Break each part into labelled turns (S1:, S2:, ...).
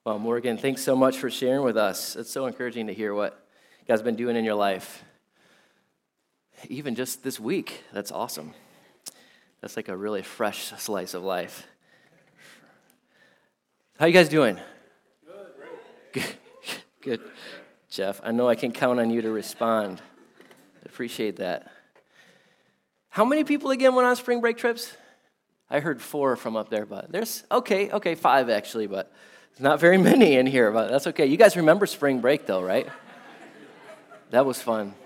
S1: Well, Morgan, thanks so much for sharing with us. It's so encouraging to hear what you guys have been doing in your life. Even just this week, that's awesome. That's like a really fresh slice of life. How you guys doing? Good. Good. Jeff, I know I can count on you to respond. I appreciate that. How many people again went on spring break trips? I heard 4 from up there, but there's, okay, 5 actually, but there's not very many in here, but that's okay. You guys remember spring break though, right? That was fun.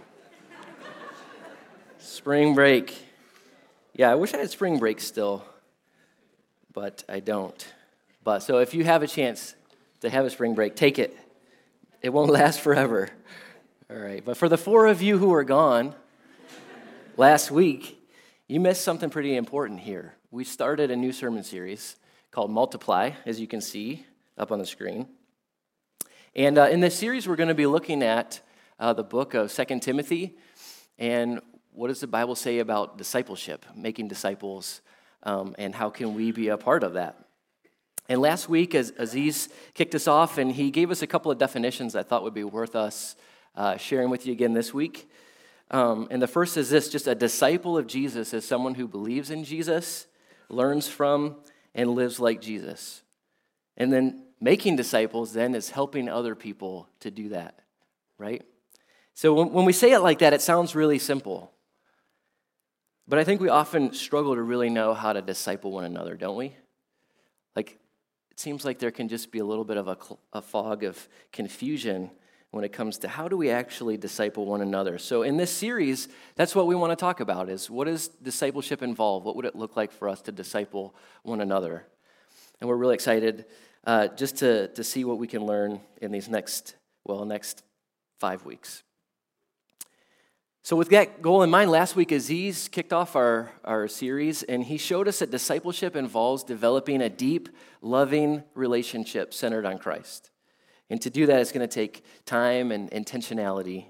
S1: Spring break. Yeah, I wish I had spring break still, but I don't. But so if you have a chance to have a spring break, take it. It won't last forever. All right, but for the 4 of you who were gone last week, you missed something pretty important here. We started a new sermon series called Multiply, as you can see up on the screen. And in this series, we're going to be looking at the book of 2 Timothy and what does the Bible say about discipleship, making disciples, and how can we be a part of that? And last week, as Aziz kicked us off, and he gave us a couple of definitions I thought would be worth us sharing with you again this week. And the first is this: just a disciple of Jesus is someone who believes in Jesus, learns from, and lives like Jesus. And then making disciples then is helping other people to do that, right? So when we say it like that, it sounds really simple. But I think we often struggle to really know how to disciple one another, don't we? Like, it seems like there can just be a little bit of a fog of confusion when it comes to how do we actually disciple one another. So in this series, that's what we want to talk about, is what does discipleship involve? What would it look like for us to disciple one another? And we're really excited just to see what we can learn in these next 5 weeks. So with that goal in mind, last week Aziz kicked off our series, and he showed us that discipleship involves developing a deep, loving relationship centered on Christ. And to do that, it's going to take time and intentionality.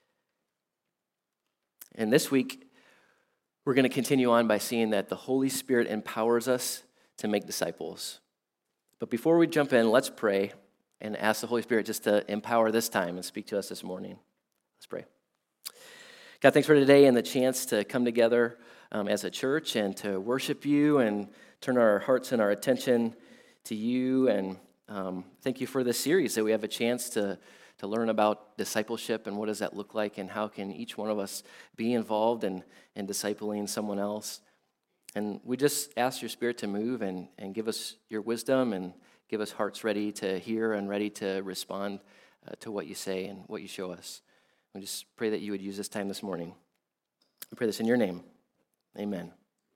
S1: And this week, we're going to continue on by seeing that the Holy Spirit empowers us to make disciples. But before we jump in, let's pray and ask the Holy Spirit just to empower this time and speak to us this morning. Let's pray. God, thanks for today and the chance to come together as a church and to worship you and turn our hearts and our attention to you. And thank you for this series that we have a chance to learn about discipleship and what does that look like and how can each one of us be involved in discipling someone else. And we just ask your Spirit to move and give us your wisdom and give us hearts ready to hear and ready to respond to what you say and what you show us. We just pray that you would use this time this morning. I pray this in your name. Amen.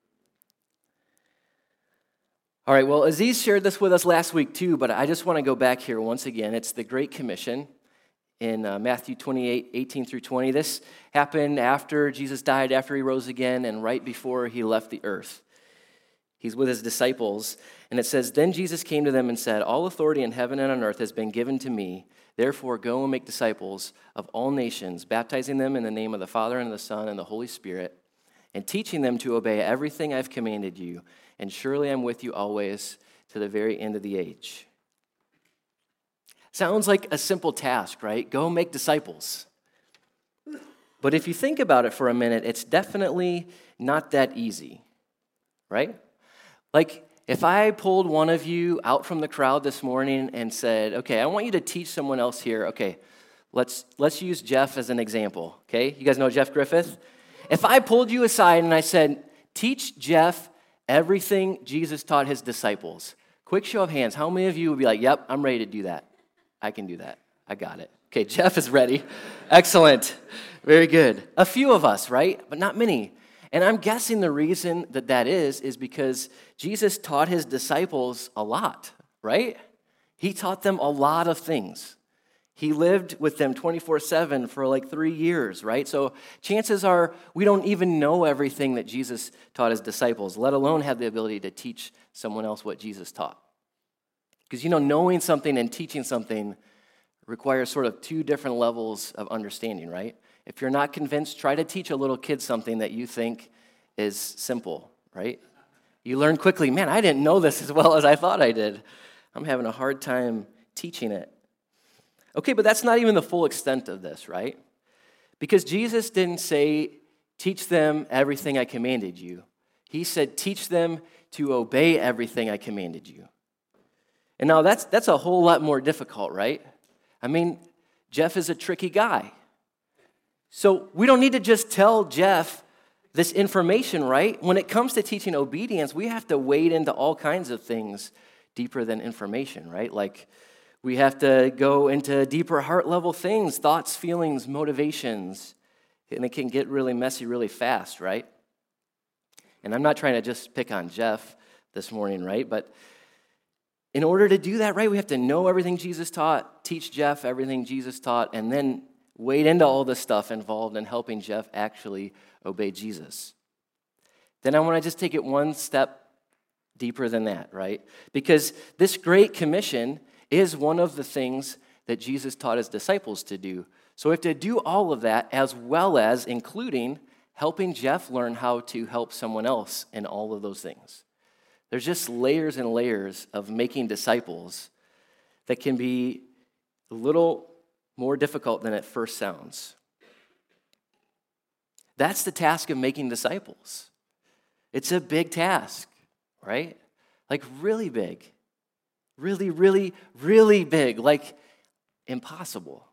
S1: All right, well, Aziz shared this with us last week too, but I just want to go back here once again. It's the Great Commission in Matthew 28, 18 through 20. This happened after Jesus died, after he rose again, and right before he left the earth. He's with his disciples, and it says, "Then Jesus came to them and said, 'All authority in heaven and on earth has been given to me. Therefore, go and make disciples of all nations, baptizing them in the name of the Father and the Son and the Holy Spirit, and teaching them to obey everything I've commanded you. And surely I'm with you always to the very end of the age.'" Sounds like a simple task, right? Go make disciples. But if you think about it for a minute, it's definitely not that easy, right? Like, if I pulled one of you out from the crowd this morning and said, "Okay, I want you to teach someone else here. Okay, let's use Jeff as an example, okay? You guys know Jeff Griffith? If I pulled you aside and I said, "Teach Jeff everything Jesus taught his disciples," quick show of hands, how many of you would be like, "Yep, I'm ready to do that. I can do that. I got it." Okay, Jeff is ready. Excellent. Very good. A few of us, right? But not many. And I'm guessing the reason that is because Jesus taught his disciples a lot, right? He taught them a lot of things. He lived with them 24/7 for like 3 years, right? So chances are we don't even know everything that Jesus taught his disciples, let alone have the ability to teach someone else what Jesus taught. Because, knowing something and teaching something requires sort of 2 different levels of understanding, right? If you're not convinced, try to teach a little kid something that you think is simple, right? You learn quickly, man, I didn't know this as well as I thought I did. I'm having a hard time teaching it. Okay, but that's not even the full extent of this, right? Because Jesus didn't say, teach them everything I commanded you. He said, teach them to obey everything I commanded you. And now that's a whole lot more difficult, right? I mean, Jeff is a tricky guy. So we don't need to just tell Jeff this information, right? When it comes to teaching obedience, we have to wade into all kinds of things deeper than information, right? Like we have to go into deeper heart level things, thoughts, feelings, motivations, and it can get really messy really fast, right? And I'm not trying to just pick on Jeff this morning, right? But in order to do that, right, we have to know everything Jesus taught, teach Jeff everything Jesus taught, and then wade into all the stuff involved in helping Jeff actually obey Jesus. Then I want to just take it one step deeper than that, right? Because this Great Commission is one of the things that Jesus taught his disciples to do. So we have to do all of that as well as including helping Jeff learn how to help someone else in all of those things. There's just layers and layers of making disciples that can be a little more difficult than it first sounds. That's the task of making disciples. It's a big task, right? Like really big. Really, really, really big. Like impossible.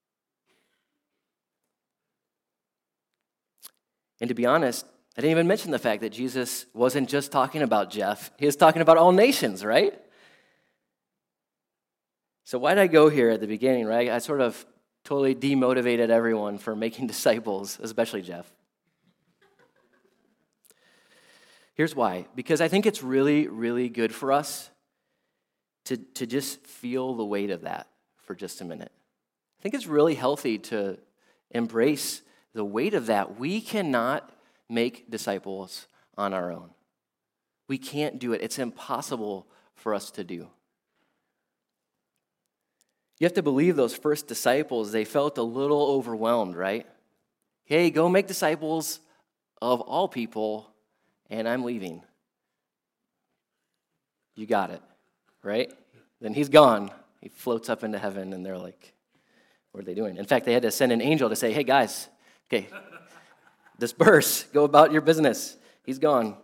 S1: And to be honest, I didn't even mention the fact that Jesus wasn't just talking about Jeff. He was talking about all nations, right? So why did I go here at the beginning, right? I sort of totally demotivated everyone for making disciples, especially Jeff. Here's why. Because I think it's really, really good for us to just feel the weight of that for just a minute. I think it's really healthy to embrace the weight of that. We cannot make disciples on our own. We can't do it. It's impossible for us to do. You have to believe those first disciples, they felt a little overwhelmed, right? Hey, go make disciples of all people, and I'm leaving. You got it, right? Then he's gone. He floats up into heaven, and they're like, what are they doing? In fact, they had to send an angel to say, hey, guys, okay, disperse, go about your business. He's gone.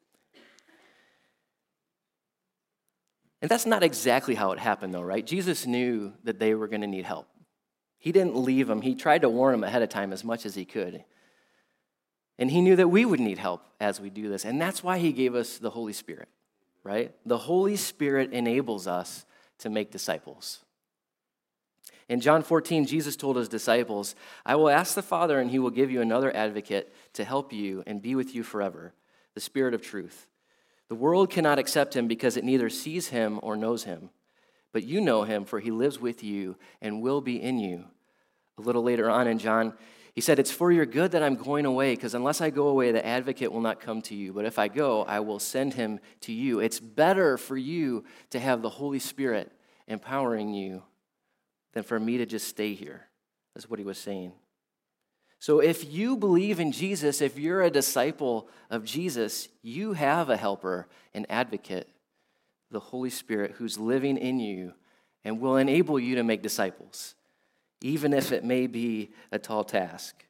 S1: And that's not exactly how it happened, though, right? Jesus knew that they were going to need help. He didn't leave them. He tried to warn them ahead of time as much as he could. And he knew that we would need help as we do this. And that's why he gave us the Holy Spirit, right? The Holy Spirit enables us to make disciples. In John 14, Jesus told his disciples, I will ask the Father, and he will give you another advocate to help you and be with you forever, the Spirit of truth. The world cannot accept him because it neither sees him or knows him. But you know him, for he lives with you and will be in you. A little later on in John, he said, it's for your good that I'm going away, because unless I go away, the advocate will not come to you. But if I go, I will send him to you. It's better for you to have the Holy Spirit empowering you than for me to just stay here. That's what he was saying. So if you believe in Jesus, if you're a disciple of Jesus, you have a helper, an advocate, the Holy Spirit who's living in you and will enable you to make disciples, even if it may be a tall task.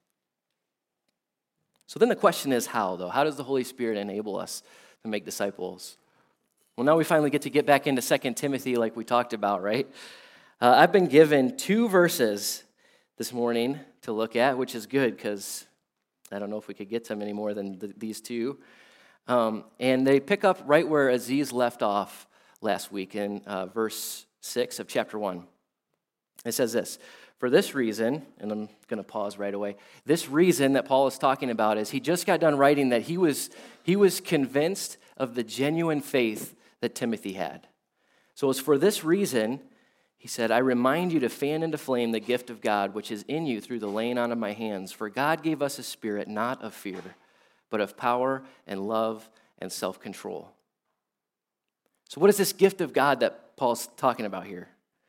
S1: So then the question is how, though? How does the Holy Spirit enable us to make disciples? Well, now we finally get back into 2 Timothy like we talked about, right? I've been given 2 verses this morning to look at, which is good because I don't know if we could get to them any more than these 2. And they pick up right where Aziz left off last week in verse 6 of chapter 1. It says this, for this reason, and I'm going to pause right away, this reason that Paul is talking about is he just got done writing that he was convinced of the genuine faith that Timothy had. So it's for this reason, he said, I remind you to fan into flame the gift of God which is in you through the laying on of my hands. For God gave us a spirit not of fear, but of power and love and self-control. So what is this gift of God that Paul's talking about here?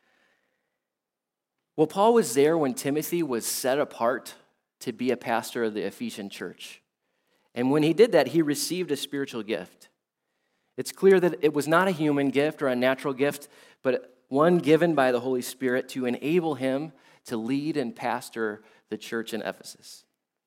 S1: Well, Paul was there when Timothy was set apart to be a pastor of the Ephesian church. And when he did that, he received a spiritual gift. It's clear that it was not a human gift or a natural gift, but one given by the Holy Spirit to enable him to lead and pastor the church in Ephesus.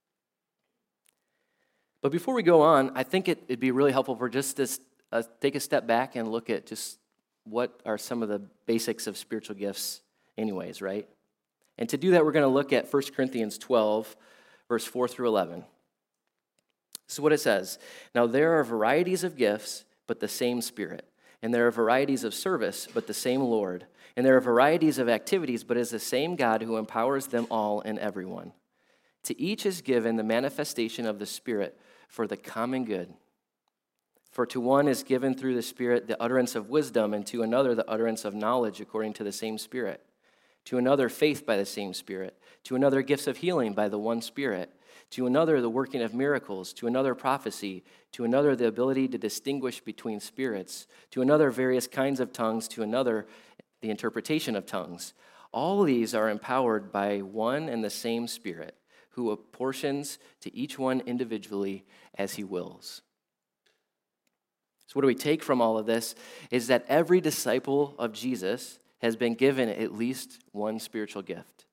S1: But before we go on, I think it'd be really helpful for just to take a step back and look at just what are some of the basics of spiritual gifts anyways, right? And to do that, we're going to look at 1 Corinthians 12, verse 4 through 11. This is what it says. Now there are varieties of gifts, but the same Spirit. And there are varieties of service, but the same Lord. And there are varieties of activities, but it is the same God who empowers them all and everyone. To each is given the manifestation of the Spirit for the common good. For to one is given through the Spirit the utterance of wisdom, and to another the utterance of knowledge according to the same Spirit. To another faith by the same Spirit. To another gifts of healing by the one Spirit. To another the working of miracles. To another prophecy. To another the ability to distinguish between spirits. To another various kinds of tongues. To another the interpretation of tongues. All these are empowered by one and the same Spirit, who apportions to each one individually as he wills. So what do we take from all of this is that every disciple of Jesus has been given at least one spiritual gift.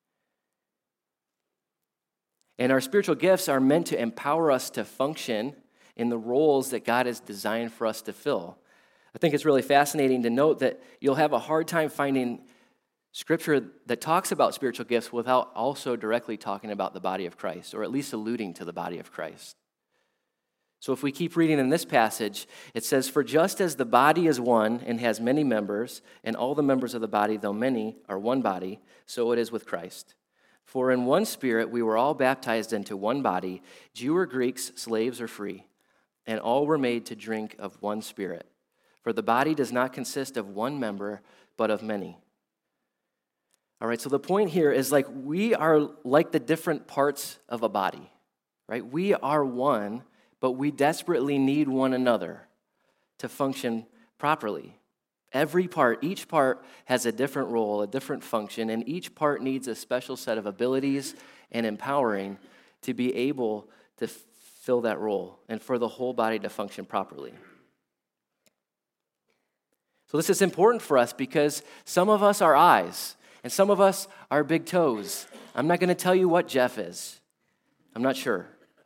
S1: And our spiritual gifts are meant to empower us to function in the roles that God has designed for us to fill. I think it's really fascinating to note that you'll have a hard time finding scripture that talks about spiritual gifts without also directly talking about the body of Christ, or at least alluding to the body of Christ. So if we keep reading in this passage, it says, "For just as the body is one and has many members, and all the members of the body, though many, are one body, so it is with Christ. For in one Spirit we were all baptized into one body, Jew or Greeks, slaves or free, and all were made to drink of one Spirit. For the body does not consist of one member, but of many." All right, so the point here is like we are like the different parts of a body, right? We are one, but we desperately need one another to function properly. Every part, each part has a different role, a different function, and each part needs a special set of abilities and empowering to be able to fill that role and for the whole body to function properly. So this is important for us because some of us are eyes, and some of us are big toes. I'm not going to tell you what Jeff is. I'm not sure.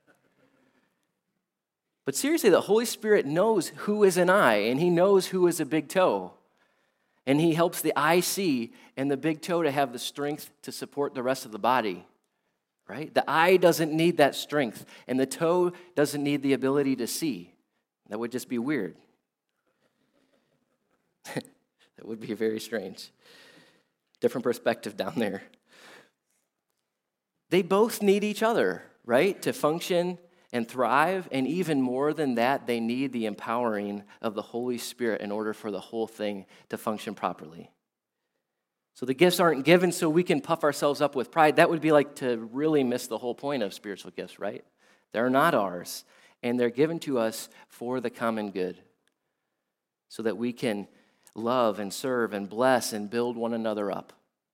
S1: But seriously, the Holy Spirit knows who is an eye, and he knows who is a big toe. And he helps the eye see and the big toe to have the strength to support the rest of the body, right? The eye doesn't need that strength, and the toe doesn't need the ability to see. That would just be weird. That would be very strange. Different perspective down there. They both need each other, right, to function and thrive, and even more than that, they need the empowering of the Holy Spirit in order for the whole thing to function properly. So the gifts aren't given so we can puff ourselves up with pride. That would be like to really miss the whole point of spiritual gifts, right? They're not ours, and they're given to us for the common good so that we can love and serve and bless and build one another up.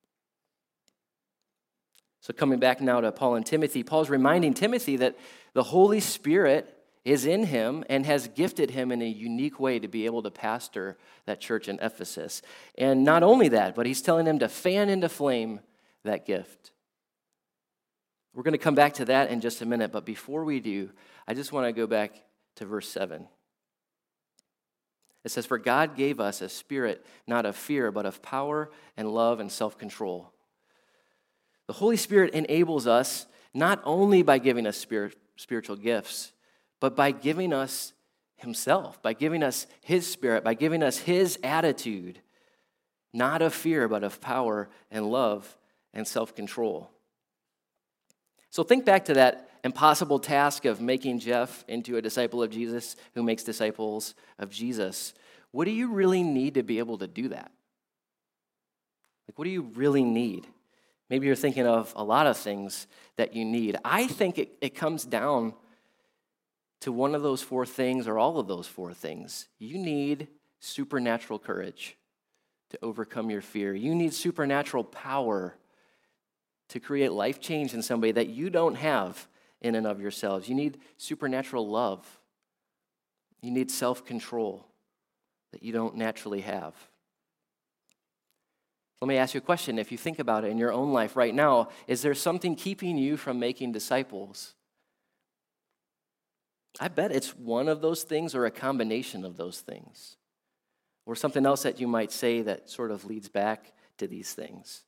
S1: So coming back now to Paul and Timothy, Paul's reminding Timothy that the Holy Spirit is in him and has gifted him in a unique way to be able to pastor that church in Ephesus. And not only that, but he's telling him to fan into flame that gift. We're going to come back to that in just a minute, but before we do, I just want to go back to verse 7. It says, "For God gave us a spirit not of fear, but of power and love and self-control." The Holy Spirit enables us not only by giving us spiritual gifts, but by giving us himself, by giving us his spirit, by giving us his attitude, not of fear, but of power and love and self-control. So think back to that impossible task of making Jeff into a disciple of Jesus who makes disciples of Jesus. What do you really need to be able to do that? Like, what do you really need? Maybe you're thinking of a lot of things that you need. I think it comes down to one of those four things or all of those four things. You need supernatural courage to overcome your fear. You need supernatural power to create life change in somebody that you don't have in and of yourselves. You need supernatural love. You need self-control that you don't naturally have. Let me ask you a question. If you think about it in your own life right now, is there something keeping you from making disciples? I bet it's one of those things or a combination of those things. Or something else that you might say that sort of leads back to these things.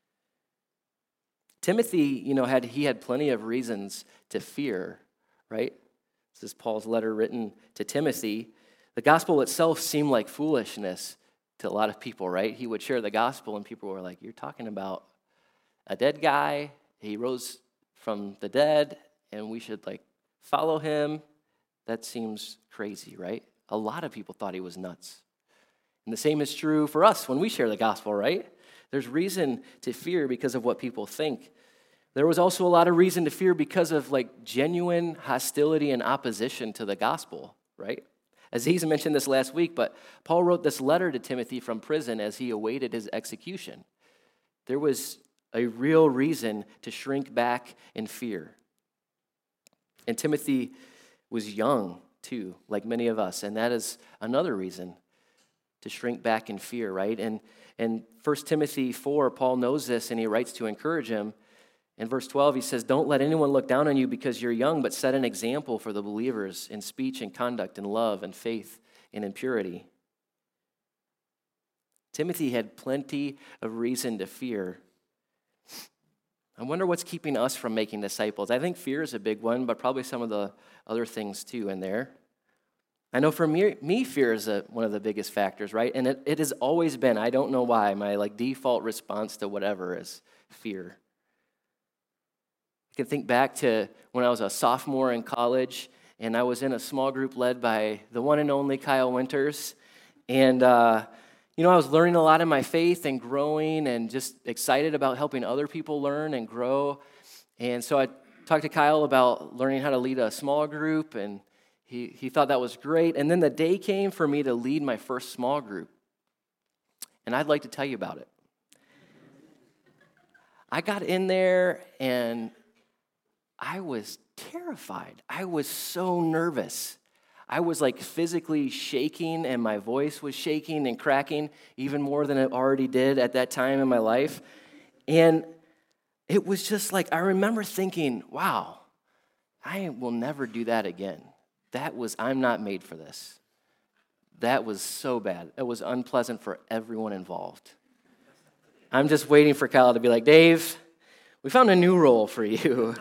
S1: Timothy, he had plenty of reasons to fear, right? This is Paul's letter written to Timothy. The gospel itself seemed like foolishness to a lot of people, right? He would share the gospel and people were like, you're talking about a dead guy, he rose from the dead, and we should follow him. That seems crazy, right? A lot of people thought he was nuts. And the same is true for us when we share the gospel, right? There's reason to fear because of what people think. There was also a lot of reason to fear because of genuine hostility and opposition to the gospel, right? Aziz mentioned this last week, but Paul wrote this letter to Timothy from prison as he awaited his execution. There was a real reason to shrink back in fear. And Timothy was young, too, like many of us, and that is another reason to shrink back in fear, right? And in 1 Timothy 4, Paul knows this, and he writes to encourage him. In verse 12, he says, don't let anyone look down on you because you're young, but set an example for the believers in speech and conduct and love and faith and in purity. Timothy had plenty of reason to fear. I wonder what's keeping us from making disciples. I think fear is a big one, but probably some of the other things too in there. I know for me fear is one of the biggest factors, right? And it has always been, I don't know why, my default response to whatever is fear. I can think back to when I was a sophomore in college, and I was in a small group led by the one and only Kyle Winters. And, I was learning a lot in my faith and growing and just excited about helping other people learn and grow. And so I talked to Kyle about learning how to lead a small group, and he thought that was great. And then the day came for me to lead my first small group. And I'd like to tell you about it. I got in there, and I was terrified. I was so nervous. I was physically shaking, and my voice was shaking and cracking even more than it already did at that time in my life. And it was just I remember thinking, wow, I will never do that again. I'm not made for this. That was so bad. It was unpleasant for everyone involved. I'm just waiting for Kyle to be like, Dave, we found a new role for you.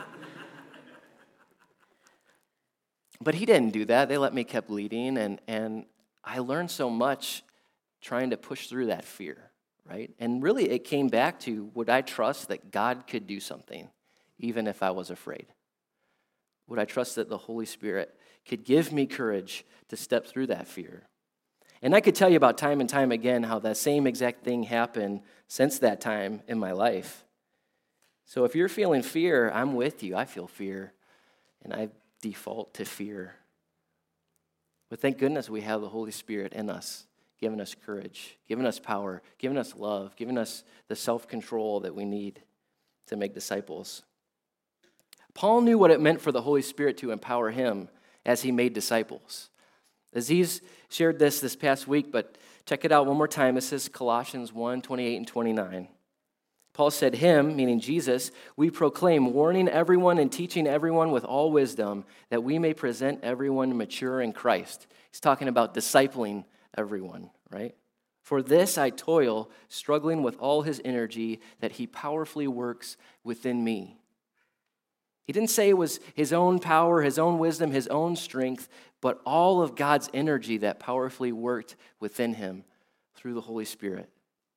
S1: But he didn't do that. They let me keep leading, and I learned so much trying to push through that fear, right? And really it came back to, would I trust that God could do something even if I was afraid? Would I trust that the Holy Spirit could give me courage to step through that fear? And I could tell you about time and time again how that same exact thing happened since that time in my life. So if you're feeling fear, I'm with you. I feel fear, and I default to fear. But thank goodness we have the Holy Spirit in us, giving us courage, giving us power, giving us love, giving us the self-control that we need to make disciples. Paul knew what it meant for the Holy Spirit to empower him as he made disciples. Aziz shared this past week, but check it out one more time. This is Colossians 1:28 and 29. Paul said, him, meaning Jesus, we proclaim, warning everyone and teaching everyone with all wisdom, that we may present everyone mature in Christ. He's talking about discipling everyone, right? For this I toil, struggling with all his energy that he powerfully works within me. He didn't say it was his own power, his own wisdom, his own strength, but all of God's energy that powerfully worked within him through the Holy Spirit.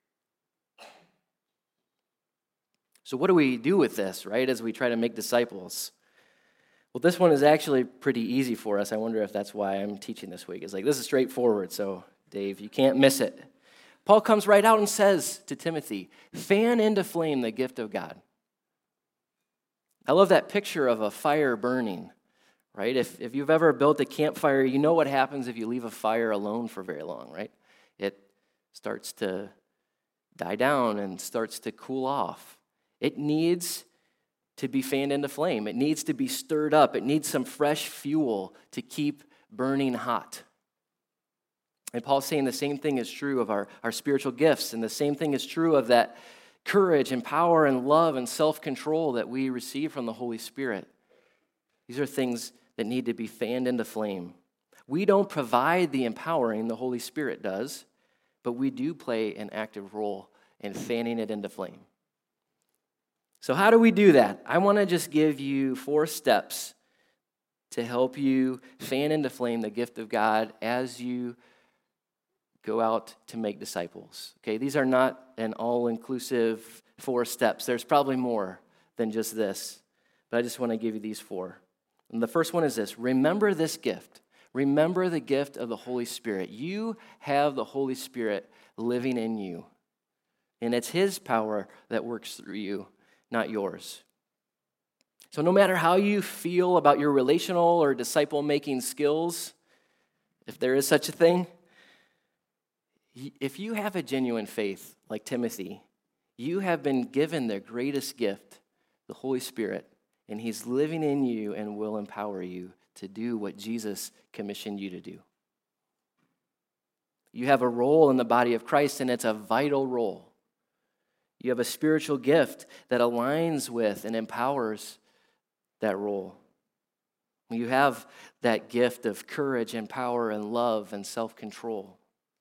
S1: So what do we do with this, right, as we try to make disciples? Well, this one is actually pretty easy for us. I wonder if that's why I'm teaching this week. It's this is straightforward, so Dave, you can't miss it. Paul comes right out and says to Timothy, fan into flame the gift of God. I love that picture of a fire burning, right? If you've ever built a campfire, you know what happens if you leave a fire alone for very long, right? It starts to die down and starts to cool off. It needs to be fanned into flame. It needs to be stirred up. It needs some fresh fuel to keep burning hot. And Paul's saying the same thing is true of our spiritual gifts, and the same thing is true of that courage and power and love and self-control that we receive from the Holy Spirit. These are things that need to be fanned into flame. We don't provide the empowering, the Holy Spirit does, but we do play an active role in fanning it into flame. So how do we do that? I want to just give you 4 steps to help you fan into flame the gift of God as you go out to make disciples. Okay, these are not an all-inclusive 4 steps. There's probably more than just this, but I just want to give you these 4. And the first one is this: remember this gift. Remember the gift of the Holy Spirit. You have the Holy Spirit living in you, and it's His power that works through you, not yours. So no matter how you feel about your relational or disciple-making skills, if there is such a thing, if you have a genuine faith like Timothy, you have been given the greatest gift, the Holy Spirit, and He's living in you and will empower you to do what Jesus commissioned you to do. You have a role in the body of Christ, and it's a vital role. You have a spiritual gift that aligns with and empowers that role. You have that gift of courage and power and love and self-control.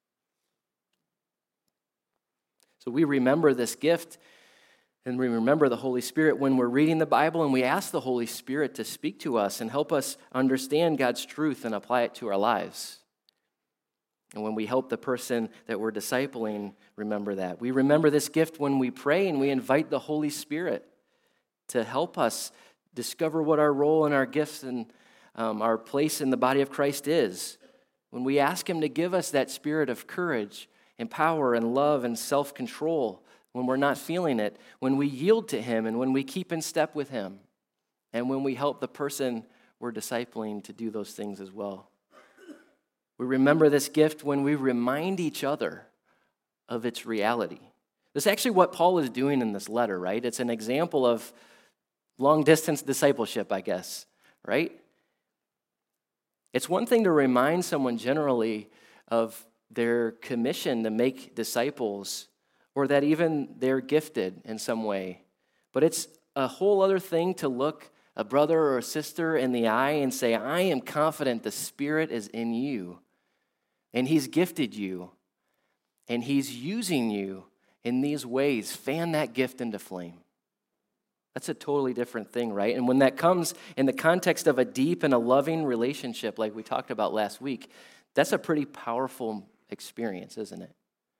S1: So we remember this gift, and we remember the Holy Spirit when we're reading the Bible, and we ask the Holy Spirit to speak to us and help us understand God's truth and apply it to our lives. And when we help the person that we're discipling, remember that. We remember this gift when we pray and we invite the Holy Spirit to help us discover what our role and our gifts and our place in the body of Christ is. When we ask Him to give us that spirit of courage and power and love and self-control when we're not feeling it, when we yield to Him and when we keep in step with Him, and when we help the person we're discipling to do those things as well. We remember this gift when we remind each other of its reality. This is actually what Paul is doing in this letter, right? It's an example of long-distance discipleship, I guess, right? It's one thing to remind someone generally of their commission to make disciples, or that even they're gifted in some way. But it's a whole other thing to look a brother or a sister in the eye and say, I am confident the Spirit is in you, and He's gifted you, and He's using you in these ways. Fan that gift into flame. That's a totally different thing, right? And when that comes in the context of a deep and a loving relationship like we talked about last week, that's a pretty powerful experience, isn't it?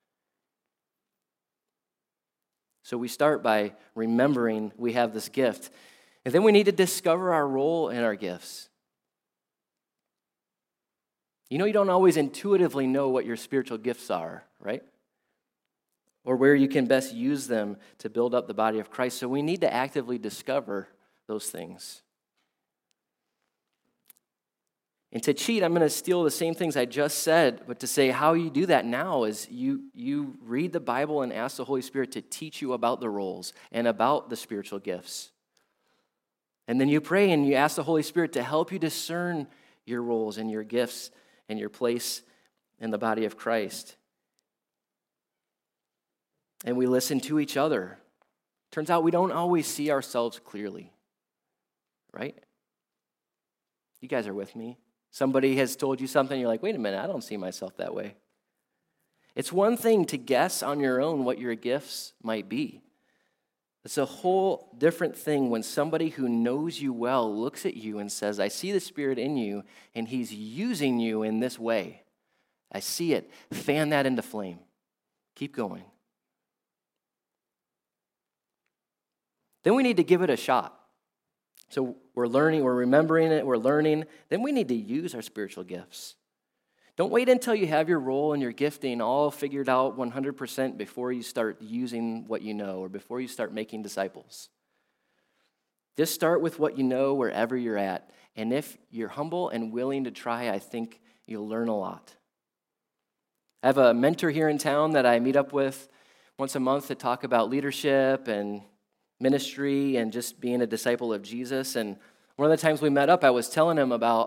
S1: So we start by remembering we have this gift. And then we need to discover our role in our gifts. You know, you don't always intuitively know what your spiritual gifts are, right? Or where you can best use them to build up the body of Christ. So we need to actively discover those things. And to cheat, I'm going to steal the same things I just said, but to say how you do that now is you read the Bible and ask the Holy Spirit to teach you about the roles and about the spiritual gifts. And then you pray and you ask the Holy Spirit to help you discern your roles and your gifts and your place in the body of Christ. And we listen to each other. Turns out we don't always see ourselves clearly, right? You guys are with me. Somebody has told you something, you're like, wait a minute, I don't see myself that way. It's one thing to guess on your own what your gifts might be. It's a whole different thing when somebody who knows you well looks at you and says, I see the Spirit in you, and He's using you in this way. I see it. Fan that into flame. Keep going. Then we need to give it a shot. So we're learning, we're remembering it, we're learning. Then we need to use our spiritual gifts. Don't wait until you have your role and your gifting all figured out 100% before you start using what you know or before you start making disciples. Just start with what you know wherever you're at. And if you're humble and willing to try, I think you'll learn a lot. I have a mentor here in town that I meet up with once a month to talk about leadership and ministry and just being a disciple of Jesus. And one of the times we met up, I was telling him about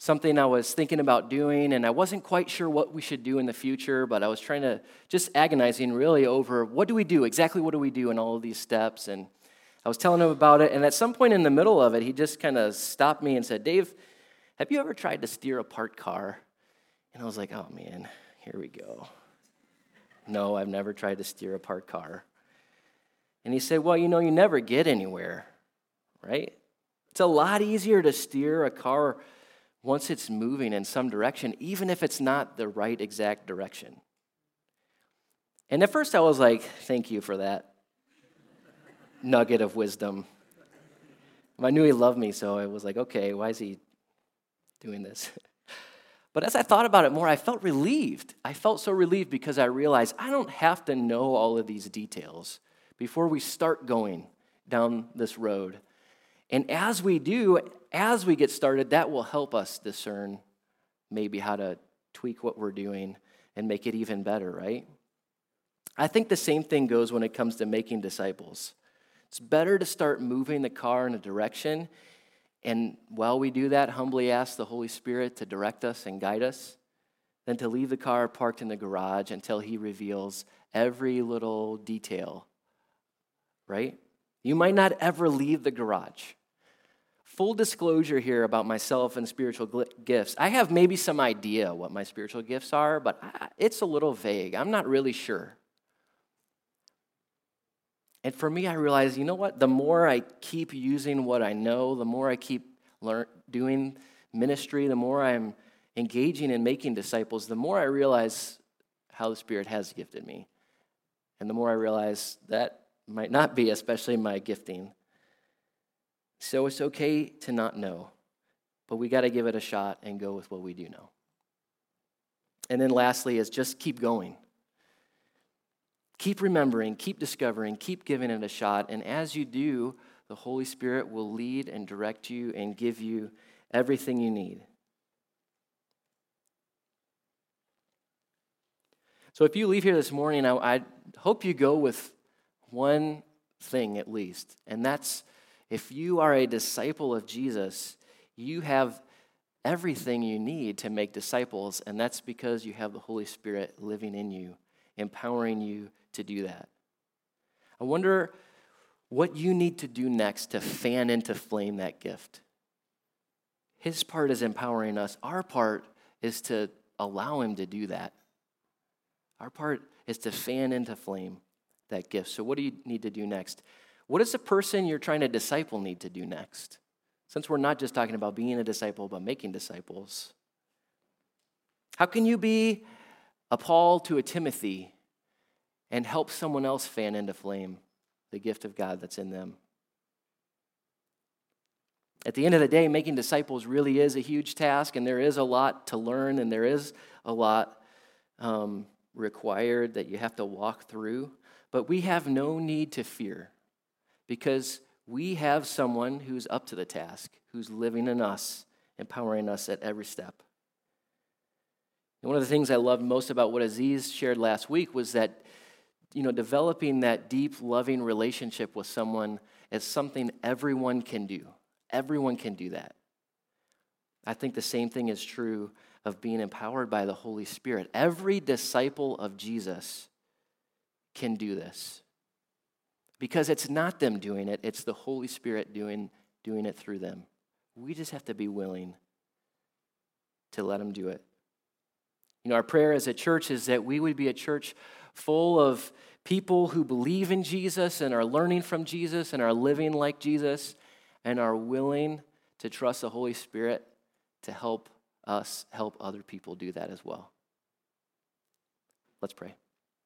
S1: something I was thinking about doing, and I wasn't quite sure what we should do in the future, but I was trying to, just agonizing really over what do we do, exactly what do we do in all of these steps, and I was telling him about it, and at some point in the middle of it, he just kind of stopped me and said, Dave, have you ever tried to steer a parked car? And I was like, oh man, here we go. No, I've never tried to steer a parked car. And he said, well, you never get anywhere, right? It's a lot easier to steer a car once it's moving in some direction, even if it's not the right exact direction. And at first I was like, thank you for that nugget of wisdom. I knew he loved me, so I was like, okay, why is he doing this? But as I thought about it more, I felt relieved. I felt so relieved because I realized I don't have to know all of these details before we start going down this road. And as we do, as we get started, that will help us discern maybe how to tweak what we're doing and make it even better, right? I think the same thing goes when it comes to making disciples. It's better to start moving the car in a direction, and while we do that, humbly ask the Holy Spirit to direct us and guide us, than to leave the car parked in the garage until He reveals every little detail, right? You might not ever leave the garage. Full disclosure here about myself and spiritual gifts. I have maybe some idea what my spiritual gifts are, but it's a little vague. I'm not really sure. And for me, I realize, you know what? The more I keep using what I know, the more I keep doing ministry, the more I'm engaging in making disciples, the more I realize how the Spirit has gifted me. And the more I realize that might not be especially my gifting. So it's okay to not know, but we got to give it a shot and go with what we do know. And then lastly is just keep going. Keep remembering, keep discovering, keep giving it a shot. And as you do, the Holy Spirit will lead and direct you and give you everything you need. So if you leave here this morning, I hope you go with one thing at least, and that's if you are a disciple of Jesus, you have everything you need to make disciples, and that's because you have the Holy Spirit living in you, empowering you to do that. I wonder what you need to do next to fan into flame that gift. His part is empowering us. Our part is to allow Him to do that. Our part is to fan into flame that gift. So what do you need to do next? What does the person you're trying to disciple need to do next? Since we're not just talking about being a disciple, but making disciples. How can you be a Paul to a Timothy and help someone else fan into flame the gift of God that's in them? At the end of the day, making disciples really is a huge task, and there is a lot to learn, and there is a lot required that you have to walk through. But we have no need to fear, because we have someone who's up to the task, who's living in us, empowering us at every step. And one of the things I loved most about what Aziz shared last week was that, developing that deep, loving relationship with someone is something everyone can do. Everyone can do that. I think the same thing is true of being empowered by the Holy Spirit. Every disciple of Jesus can do this. Because it's not them doing it, it's the Holy Spirit doing it through them. We just have to be willing to let Him do it. Our prayer as a church is that we would be a church full of people who believe in Jesus and are learning from Jesus and are living like Jesus and are willing to trust the Holy Spirit to help us help other people do that as well. Let's pray.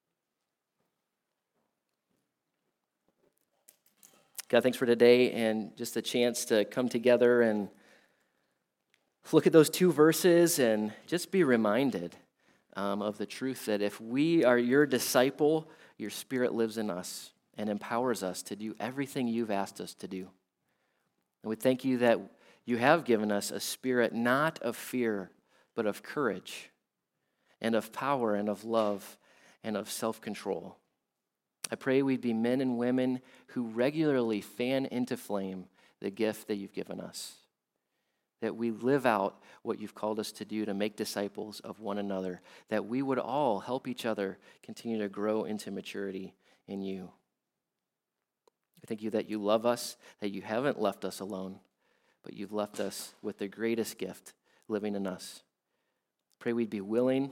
S1: God, thanks for today and just a chance to come together and look at those two verses and just be reminded of the truth that if we are your disciple, your Spirit lives in us and empowers us to do everything you've asked us to do. And we thank you that you have given us a spirit not of fear, but of courage and of power and of love and of self-control. I pray we'd be men and women who regularly fan into flame the gift that you've given us. that we live out what you've called us to do to make disciples of one another, that we would all help each other continue to grow into maturity in you. I thank you that you love us, that you haven't left us alone, but you've left us with the greatest gift living in us. Pray we'd be willing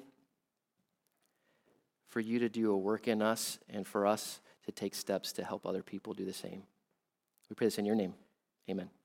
S1: for you to do a work in us and for us to take steps to help other people do the same. We pray this in your name. Amen.